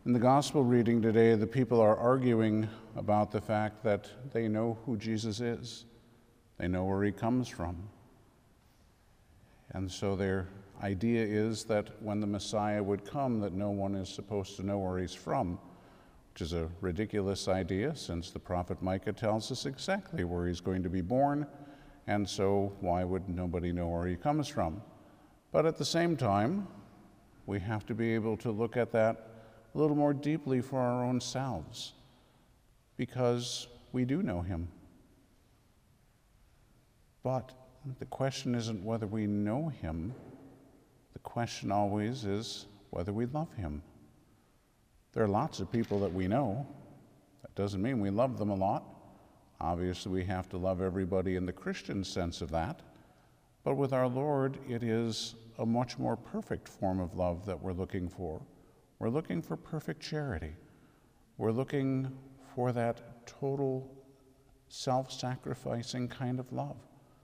In the gospel reading today, the people are arguing about the fact that they know who Jesus is. They know where he comes from. And so their idea is that when the Messiah would come, that no one is supposed to know where he's from, which is a ridiculous idea since the prophet Micah tells us exactly where he's going to be born, and so why would nobody know where he comes from? But at the same time, we have to be able to look at that a little more deeply for our own selves, because we do know him. But the question isn't whether we know him. The question always is whether we love him. There are lots of people that we know. That doesn't mean we love them a lot. Obviously, we have to love everybody in the Christian sense of that. But with our Lord, it is a much more perfect form of love that we're looking for. We're looking for perfect charity. We're looking for that total self-sacrificing kind of love.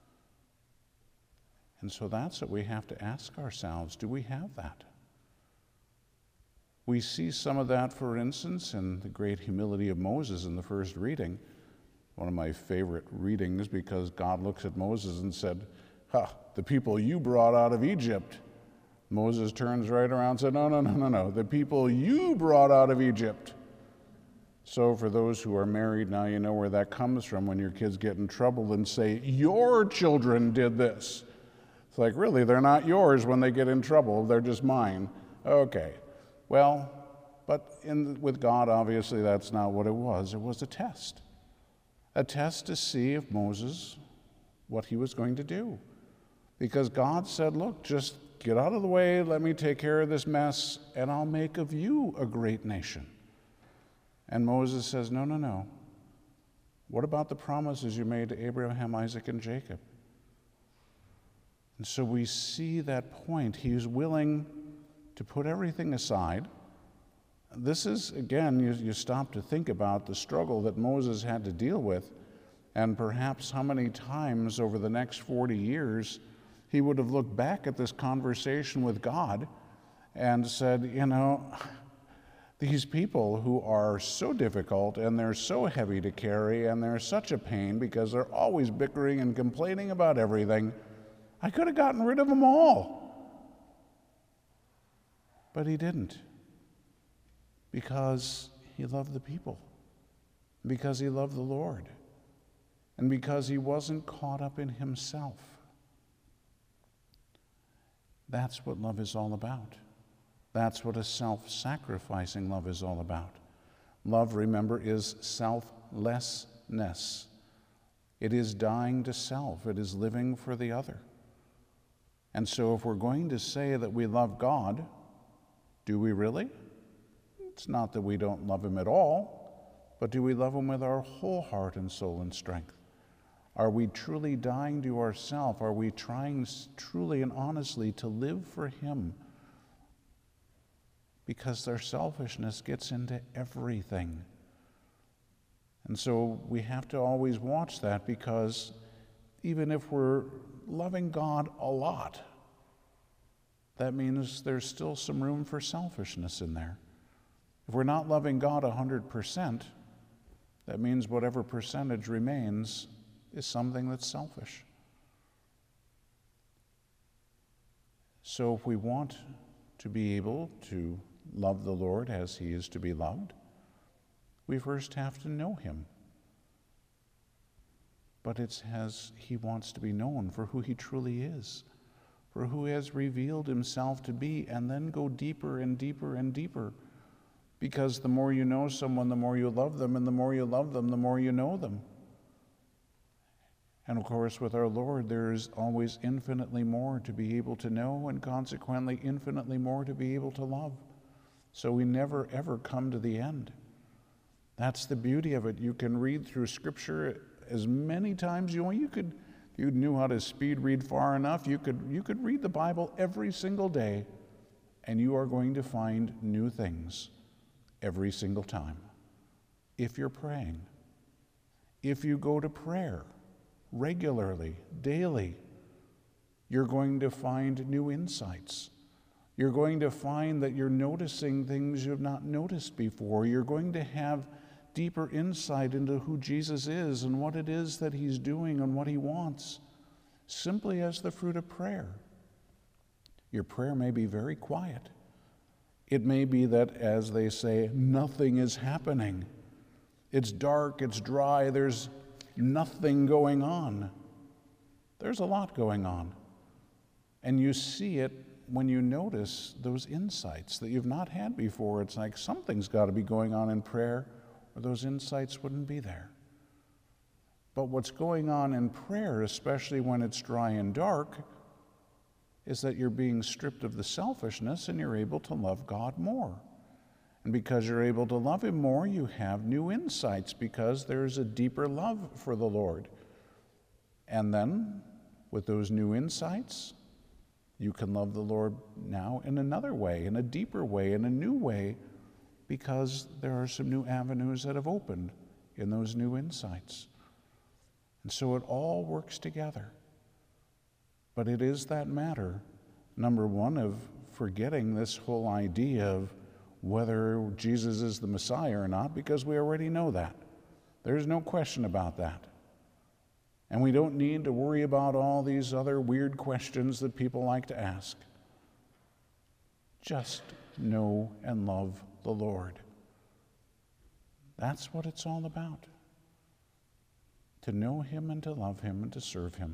And so that's what we have to ask ourselves. Do we have that? We see some of that, for instance, in the great humility of Moses in the first reading. One of my favorite readings, because God looks at Moses and said, the people you brought out of Egypt. Moses turns right around and said, no, the people you brought out of Egypt. So for those who are married, now you know where that comes from when your kids get in trouble and say, your children did this. It's like, really, they're not yours when they get in trouble, they're just mine. Okay, well, but with God, obviously, that's not what it was. It was a test to see if Moses, what he was going to do. Because God said, look, just get out of the way, let me take care of this mess, and I'll make of you a great nation. And Moses says, no. What about the promises you made to Abraham, Isaac, and Jacob? And so we see that point. He's willing to put everything aside. This is, again, you stop to think about the struggle that Moses had to deal with, and perhaps how many times over the next 40 years he would have looked back at this conversation with God and said, these people who are so difficult and they're so heavy to carry and they're such a pain because they're always bickering and complaining about everything, I could have gotten rid of them all. But he didn't, because he loved the people, because he loved the Lord, and because he wasn't caught up in himself. That's what love is all about. That's what a self-sacrificing love is all about. Love, remember, is selflessness. It is dying to self. It is living for the other. And so if we're going to say that we love God, do we really? It's not that we don't love him at all, but do we love him with our whole heart and soul and strength? Are we truly dying to ourselves? Are we trying truly and honestly to live for him? Because their selfishness gets into everything. And so we have to always watch that, because even if we're loving God a lot, that means there's still some room for selfishness in there. If we're not loving God 100%, that means whatever percentage remains is something that's selfish. So if we want to be able to love the Lord as he is to be loved, we first have to know him. But it's as he wants to be known for who he truly is, for who he has revealed himself to be, and then go deeper and deeper and deeper. Because the more you know someone, the more you love them, and the more you love them, the more you know them. And of course, with our Lord, there's always infinitely more to be able to know, and consequently infinitely more to be able to love. So we never, ever come to the end. That's the beauty of it. You can read through Scripture as many times you want. If you knew how to speed read far enough, you could read the Bible every single day, and you are going to find new things every single time. If you're praying, if you go to prayer regularly, daily, you're going to find new insights. You're going to find that you're noticing things you've not noticed before. You're going to have deeper insight into who Jesus is and what it is that he's doing and what he wants, simply as the fruit of prayer. Your prayer may be very quiet. It may be that, as they say, nothing is happening. It's dark, it's dry, there's nothing going on. There's a lot going on. And you see it when you notice those insights that you've not had before. It's like something's got to be going on in prayer, or those insights wouldn't be there. But what's going on in prayer, especially when it's dry and dark, is that you're being stripped of the selfishness and you're able to love God more. And because you're able to love him more, you have new insights because there's a deeper love for the Lord. And then, with those new insights, you can love the Lord now in another way, in a deeper way, in a new way, because there are some new avenues that have opened in those new insights. And so it all works together. But it is that matter, number one, of forgetting this whole idea of whether Jesus is the Messiah or not, because we already know that. There's no question about that. And we don't need to worry about all these other weird questions that people like to ask. Just know and love the Lord. That's what it's all about. To know him and to love him and to serve him.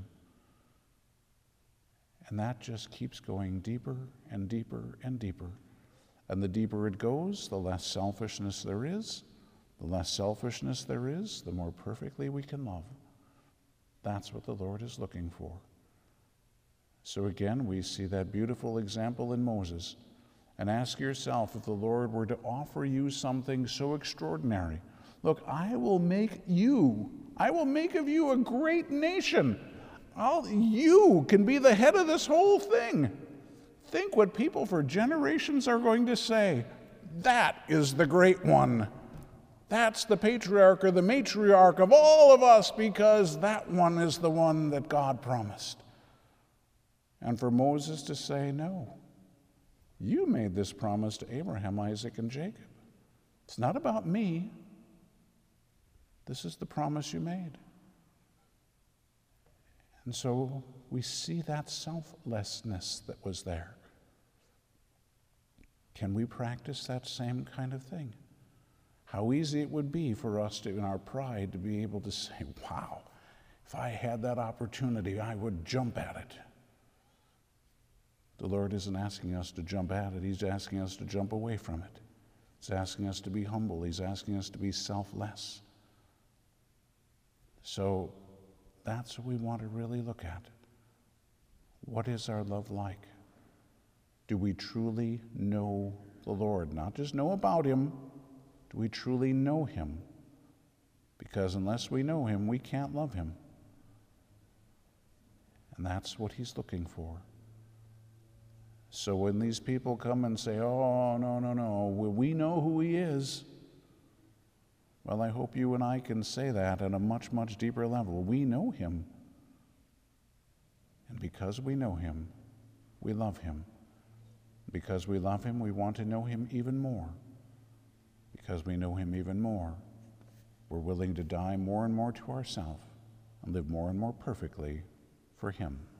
And that just keeps going deeper and deeper and deeper. And the deeper it goes, the less selfishness there is. The less selfishness there is, the more perfectly we can love. That's what the Lord is looking for. So again, we see that beautiful example in Moses. And ask yourself, if the Lord were to offer you something so extraordinary, look, I will make of you a great nation. You can be the head of this whole thing. Think what people for generations are going to say. That is the great one. That's the patriarch or the matriarch of all of us, because that one is the one that God promised. And for Moses to say, no, you made this promise to Abraham, Isaac, and Jacob. It's not about me. This is the promise you made. And so we see that selflessness that was there. Can we practice that same kind of thing? How easy it would be for us to, in our pride, to be able to say, wow, if I had that opportunity, I would jump at it. The Lord isn't asking us to jump at it. He's asking us to jump away from it. He's asking us to be humble. He's asking us to be selfless. So that's what we want to really look at. What is our love like? Do we truly know the Lord? Not just know about him. Do we truly know him? Because unless we know him, we can't love him. And that's what he's looking for. So when these people come and say, oh, no, we know who he is. Well, I hope you and I can say that at a much, much deeper level. We know him. And because we know him, we love him. Because we love him, we want to know him even more. Because we know him even more, we're willing to die more and more to ourselves and live more and more perfectly for him.